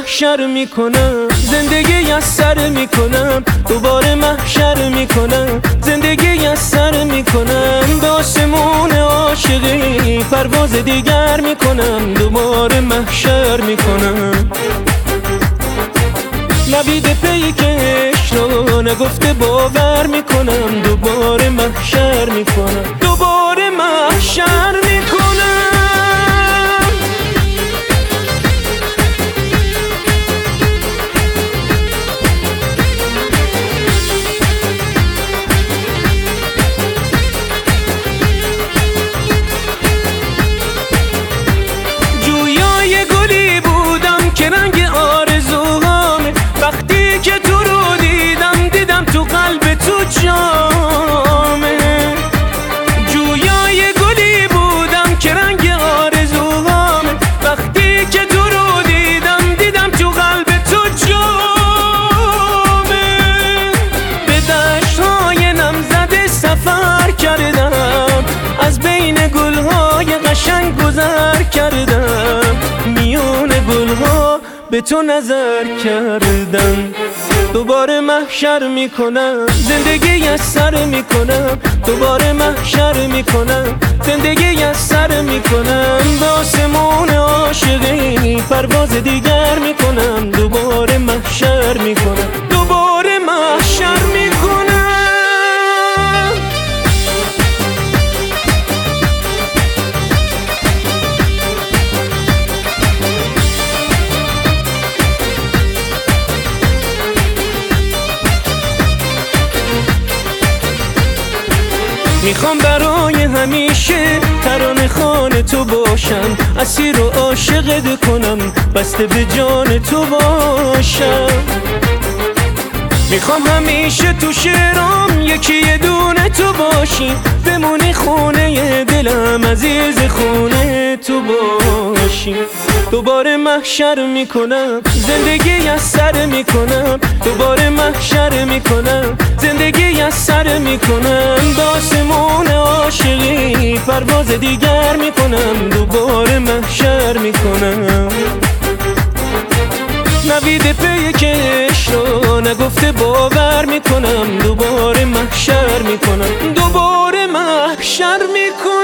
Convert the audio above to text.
محشر میکنم، زندگی از سر میکنم، دوباره محشر میکنم، زندگی از سر میکنم، به آسمون عاشقی پرواز دیگر میکنم، دوباره محشر میکنم. نوید پیکش رو نگفته باور میکنم، دوباره محشر میکنم، دوباره محشر میکنم. جویای گلی بودم که رنگ آرزوهامه، وقتی که تو رو دیدم دیدم تو قلب تو جامه. جویای گلی بودم که رنگ آرزوهامه، وقتی که تو رو دیدم دیدم تو قلب تو جامه. به دشت‌های نمزده سفر کردم، از بین گل‌های قشنگ گذر کردم، میون گل‌ها به تو نظر کردم، دوباره محشر میکنم، زندگی از سر میکنم، دوباره محشر میکنم، زندگی از سر میکنم، به آسمون عاشقی پرواز دیگر میکنم، دوباره محشر میکنم، دوباره محشر میکنم. میخوام برای همیشه ترانه خوان تو باشم، اسیر و عاشقت کنم، بسته به جان تو باشم. میخوام همیشه تو شعرام یکی یه دونه تو باشی، بمونی خونه دلم، عزیز خونه تو باشی. دوباره محشر میکنم، زندگی از سر میکنم، دوباره محشر میکنم، زندگی از سر میکنم، به آسمون عاشقی پرواز دیگر میکنم، دوباره محشر میکنم. نوید پیکش رو نگفته باور میکنم، دوباره محشر میکنم، دوباره محشر میکنم.